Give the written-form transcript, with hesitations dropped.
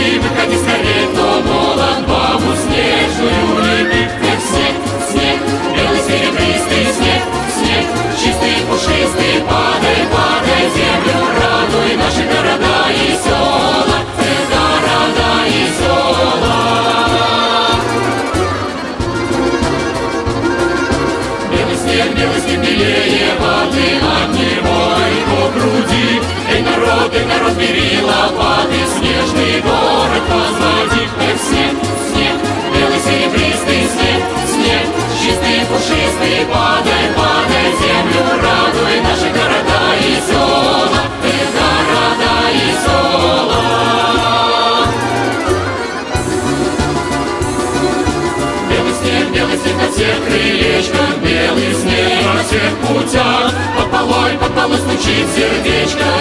выходи, выходи скорей, кто молод, бабу снежную лепи. Эх, снег, снег, белый серебристый снег, снег, чистый, пушистый, падай, падай, землю радуй, наши города и села, города и села. Белый снег белее воды, от него и по груди. Эй, народ, бери лопаты, снежный город возводи. Эх, снег, снег, белый серебристый снег, снег, чистый, пушистый, падай, падай, землю радуй, наши города и села, города и села. Белый снег на всех крылечках, белый снег на всех путях, под полой стучит сердечко.